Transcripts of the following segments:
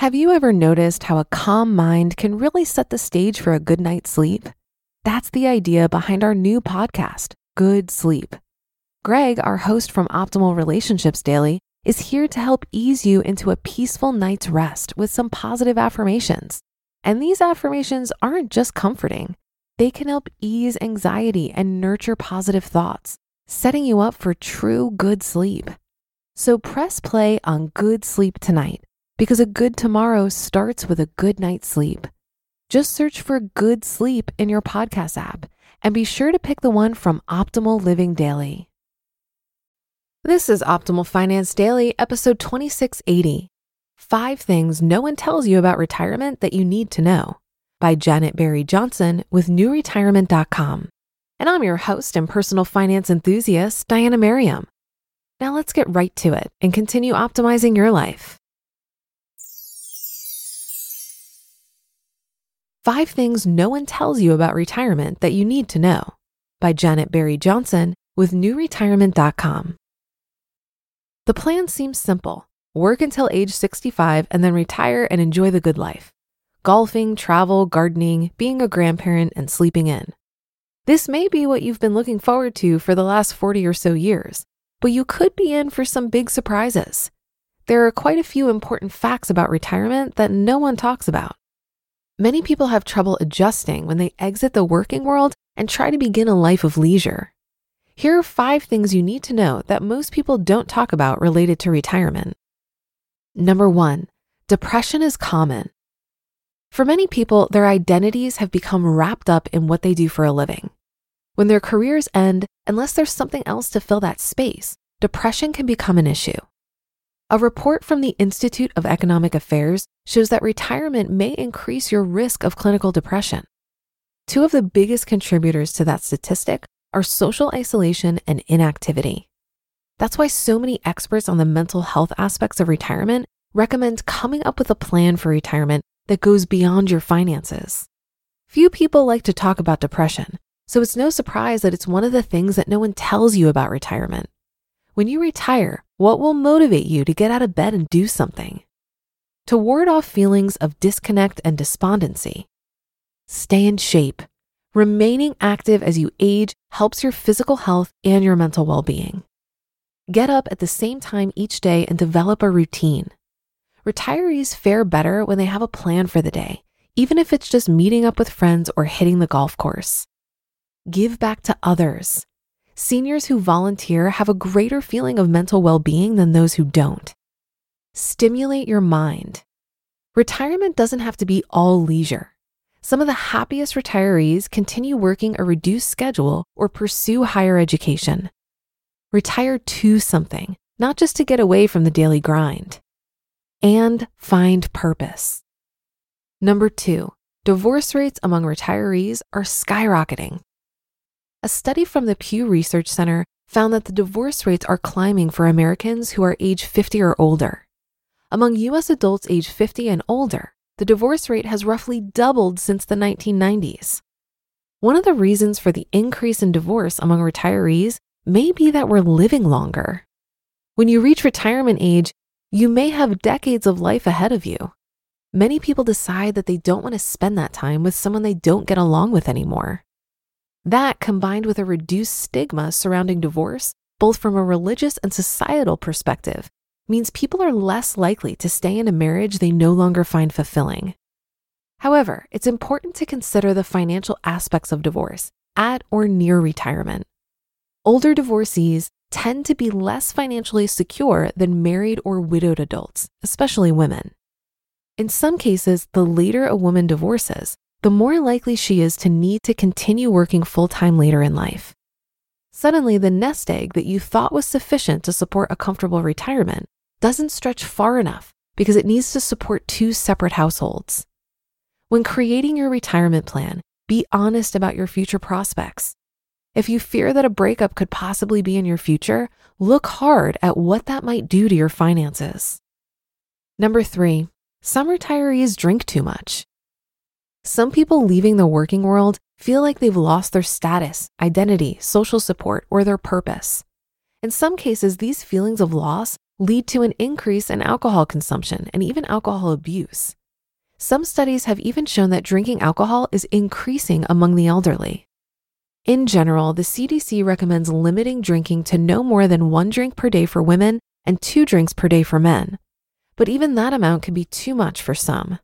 Have you ever noticed how a calm mind can really set the stage for a good night's sleep? That's the idea behind our new podcast, Good Sleep. Greg, our host from Optimal Relationships Daily, is here to help ease you into a peaceful night's rest with some positive affirmations. And these affirmations aren't just comforting. They can help ease anxiety and nurture positive thoughts, setting you up for true good sleep. So press play on Good Sleep tonight, because a good tomorrow starts with a good night's sleep. Just search for Good Sleep in your podcast app and be sure to pick the one from Optimal Living Daily. This is Optimal Finance Daily, episode 2680. 5 Things No One Tells You About Retirement That You Need to Know, by Janet Berry Johnson with newretirement.com. And I'm your host and personal finance enthusiast, Diana Merriam. Now let's get right to it and continue optimizing your life. 5 Things No One Tells You About Retirement That You Need to Know, by Janet Berry Johnson with newretirement.com. The plan seems simple. Work until age 65 and then retire and enjoy the good life. Golfing, travel, gardening, being a grandparent, and sleeping in. This may be what you've been looking forward to for the last 40 or so years, but you could be in for some big surprises. There are quite a few important facts about retirement that no one talks about. Many people have trouble adjusting when they exit the working world and try to begin a life of leisure. Here are 5 things you need to know that most people don't talk about related to retirement. Number 1, depression is common. For many people, their identities have become wrapped up in what they do for a living. When their careers end, unless there's something else to fill that space, depression can become an issue. A report from the Institute of Economic Affairs shows that retirement may increase your risk of clinical depression. 2 of the biggest contributors to that statistic are social isolation and inactivity. That's why so many experts on the mental health aspects of retirement recommend coming up with a plan for retirement that goes beyond your finances. Few people like to talk about depression, so it's no surprise that it's one of the things that no one tells you about retirement. When you retire, what will motivate you to get out of bed and do something? To ward off feelings of disconnect and despondency. Stay in shape. Remaining active as you age helps your physical health and your mental well-being. Get up at the same time each day and develop a routine. Retirees fare better when they have a plan for the day, even if it's just meeting up with friends or hitting the golf course. Give back to others. Seniors who volunteer have a greater feeling of mental well-being than those who don't. Stimulate your mind. Retirement doesn't have to be all leisure. Some of the happiest retirees continue working a reduced schedule or pursue higher education. Retire to something, not just to get away from the daily grind. And find purpose. Number 2, divorce rates among retirees are skyrocketing. A study from the Pew Research Center found that the divorce rates are climbing for Americans who are age 50 or older. Among U.S. adults age 50 and older, the divorce rate has roughly doubled since the 1990s. One of the reasons for the increase in divorce among retirees may be that we're living longer. When you reach retirement age, you may have decades of life ahead of you. Many people decide that they don't want to spend that time with someone they don't get along with anymore. That, combined with a reduced stigma surrounding divorce, both from a religious and societal perspective, means people are less likely to stay in a marriage they no longer find fulfilling. However, it's important to consider the financial aspects of divorce at or near retirement. Older divorcees tend to be less financially secure than married or widowed adults, especially women. In some cases, the later a woman divorces, the more likely she is to need to continue working full-time later in life. Suddenly, the nest egg that you thought was sufficient to support a comfortable retirement doesn't stretch far enough because it needs to support 2 separate households. When creating your retirement plan, be honest about your future prospects. If you fear that a breakup could possibly be in your future, look hard at what that might do to your finances. Number 3, some retirees drink too much. Some people leaving the working world feel like they've lost their status, identity, social support, or their purpose. In some cases, these feelings of loss lead to an increase in alcohol consumption and even alcohol abuse. Some studies have even shown that drinking alcohol is increasing among the elderly. In general, the CDC recommends limiting drinking to no more than 1 drink per day for women and 2 drinks per day for men. But even that amount can be too much for some.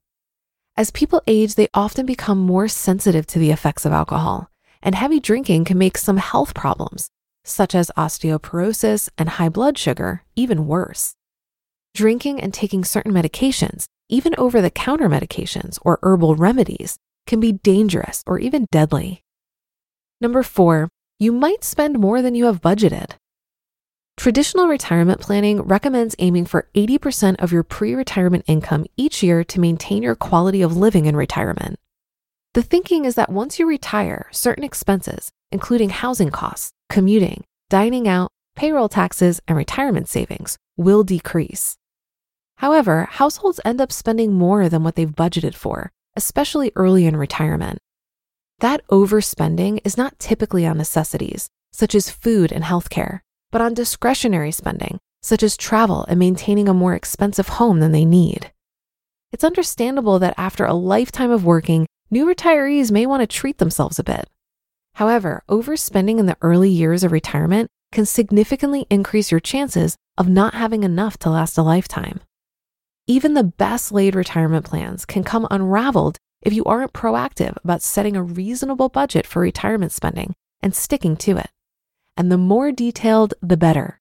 As people age, they often become more sensitive to the effects of alcohol, and heavy drinking can make some health problems, such as osteoporosis and high blood sugar, even worse. Drinking and taking certain medications, even over-the-counter medications or herbal remedies, can be dangerous or even deadly. Number 4, you might spend more than you have budgeted. Traditional retirement planning recommends aiming for 80% of your pre-retirement income each year to maintain your quality of living in retirement. The thinking is that once you retire, certain expenses, including housing costs, commuting, dining out, payroll taxes, and retirement savings, will decrease. However, households end up spending more than what they've budgeted for, especially early in retirement. That overspending is not typically on necessities, such as food and healthcare, but on discretionary spending, such as travel and maintaining a more expensive home than they need. It's understandable that after a lifetime of working, new retirees may want to treat themselves a bit. However, overspending in the early years of retirement can significantly increase your chances of not having enough to last a lifetime. Even the best laid retirement plans can come unraveled if you aren't proactive about setting a reasonable budget for retirement spending and sticking to it. And the more detailed, the better.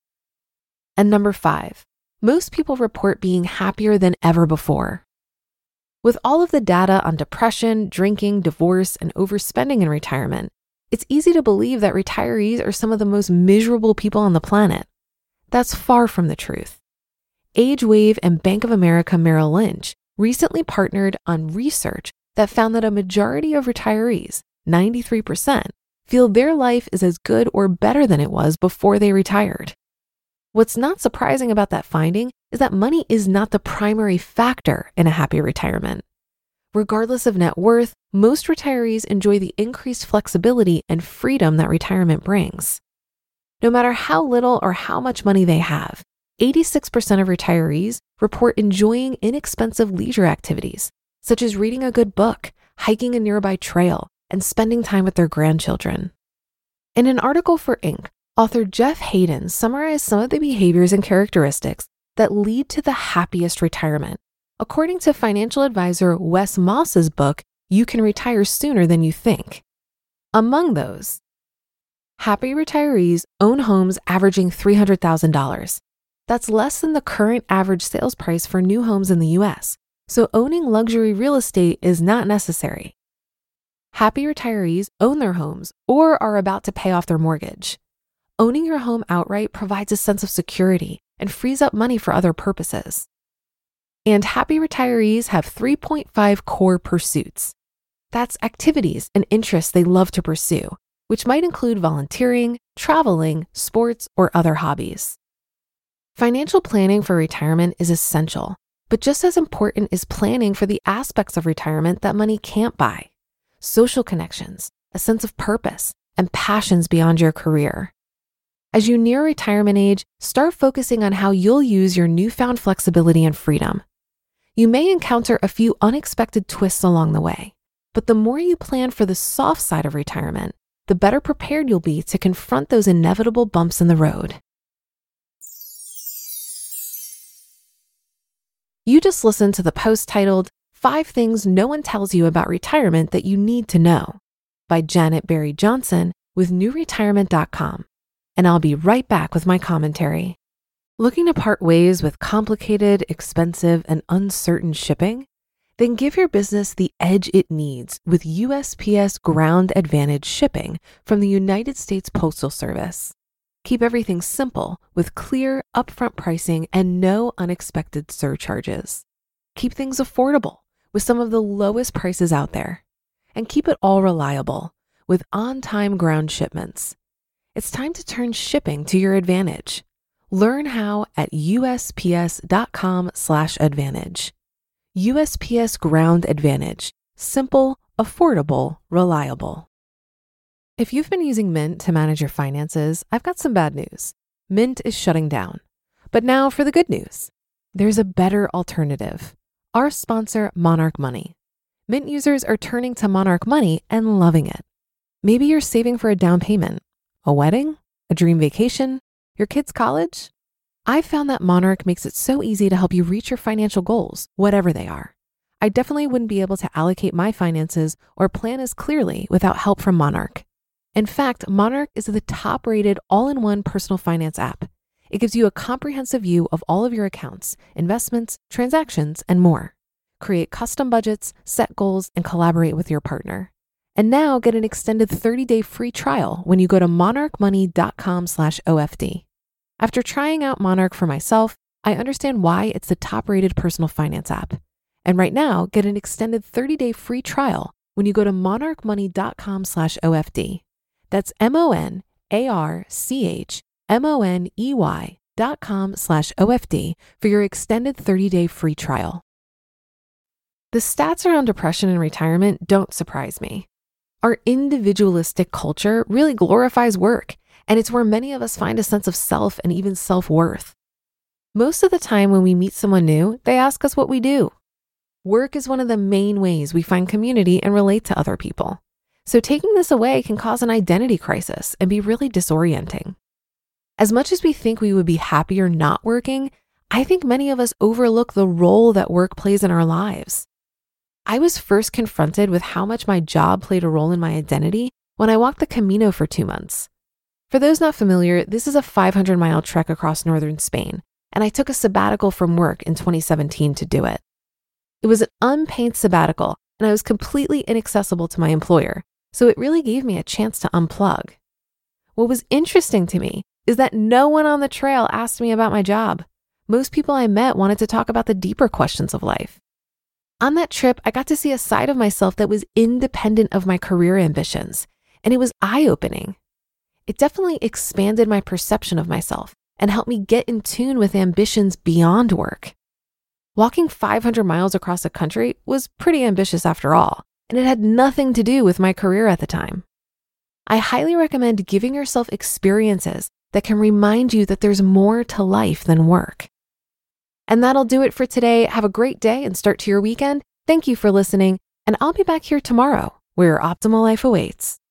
And number 5, most people report being happier than ever before. With all of the data on depression, drinking, divorce, and overspending in retirement, it's easy to believe that retirees are some of the most miserable people on the planet. That's far from the truth. AgeWave and Bank of America Merrill Lynch recently partnered on research that found that a majority of retirees, 93%, feel their life is as good or better than it was before they retired. What's not surprising about that finding is that money is not the primary factor in a happy retirement. Regardless of net worth, most retirees enjoy the increased flexibility and freedom that retirement brings. No matter how little or how much money they have, 86% of retirees report enjoying inexpensive leisure activities, such as reading a good book, hiking a nearby trail, and spending time with their grandchildren. In an article for Inc., author Jeff Hayden summarized some of the behaviors and characteristics that lead to the happiest retirement, according to financial advisor Wes Moss's book, You Can Retire Sooner Than You Think. Among those, happy retirees own homes averaging $300,000. That's less than the current average sales price for new homes in the US, so owning luxury real estate is not necessary. Happy retirees own their homes or are about to pay off their mortgage. Owning your home outright provides a sense of security and frees up money for other purposes. And happy retirees have 3.5 core pursuits. That's activities and interests they love to pursue, which might include volunteering, traveling, sports, or other hobbies. Financial planning for retirement is essential, but just as important is planning for the aspects of retirement that money can't buy: social connections, a sense of purpose, and passions beyond your career. As you near retirement age, start focusing on how you'll use your newfound flexibility and freedom. You may encounter a few unexpected twists along the way, but the more you plan for the soft side of retirement, the better prepared you'll be to confront those inevitable bumps in the road. You just listened to the post titled 5 Things No One Tells You About Retirement That You Need to Know by Janet Berry Johnson with newretirement.com. And I'll be right back with my commentary. Looking to part ways with complicated, expensive, and uncertain shipping? Then give your business the edge it needs with USPS Ground Advantage shipping from the United States Postal Service. Keep everything simple with clear, upfront pricing and no unexpected surcharges. Keep things affordable with some of the lowest prices out there. And keep it all reliable with on-time ground shipments. It's time to turn shipping to your advantage. Learn how at USPS.com/advantage. USPS Ground Advantage. Simple, affordable, reliable. If you've been using Mint to manage your finances, I've got some bad news. Mint is shutting down. But now for the good news. There's a better alternative. Our sponsor, Monarch Money. Mint users are turning to Monarch Money and loving it. Maybe you're saving for a down payment, a wedding, a dream vacation, your kid's college. I've found that Monarch makes it so easy to help you reach your financial goals, whatever they are. I definitely wouldn't be able to allocate my finances or plan as clearly without help from Monarch. In fact, Monarch is the top-rated all-in-one personal finance app. It gives you a comprehensive view of all of your accounts, investments, transactions, and more. Create custom budgets, set goals, and collaborate with your partner. And now get an extended 30-day free trial when you go to monarchmoney.com/OFD. After trying out Monarch for myself, I understand why it's the top-rated personal finance app. And right now, get an extended 30-day free trial when you go to monarchmoney.com/OFD. That's monarchmoney.com/OFD for your extended 30-day free trial. The stats around depression in retirement don't surprise me. Our individualistic culture really glorifies work, and it's where many of us find a sense of self and even self-worth. Most of the time when we meet someone new, they ask us what we do. Work is one of the main ways we find community and relate to other people. So taking this away can cause an identity crisis and be really disorienting. As much as we think we would be happier not working, I think many of us overlook the role that work plays in our lives. I was first confronted with how much my job played a role in my identity when I walked the Camino for 2 months. For those not familiar, this is a 500-mile trek across northern Spain, and I took a sabbatical from work in 2017 to do it. It was an unpaid sabbatical, and I was completely inaccessible to my employer, so it really gave me a chance to unplug. What was interesting to me is that no one on the trail asked me about my job. Most people I met wanted to talk about the deeper questions of life. On that trip, I got to see a side of myself that was independent of my career ambitions, and it was eye-opening. It definitely expanded my perception of myself and helped me get in tune with ambitions beyond work. Walking 500 miles across the country was pretty ambitious after all, and it had nothing to do with my career at the time. I highly recommend giving yourself experiences that can remind you that there's more to life than work. And that'll do it for today. Have a great day and start to your weekend. Thank you for listening, and I'll be back here tomorrow where your optimal life awaits.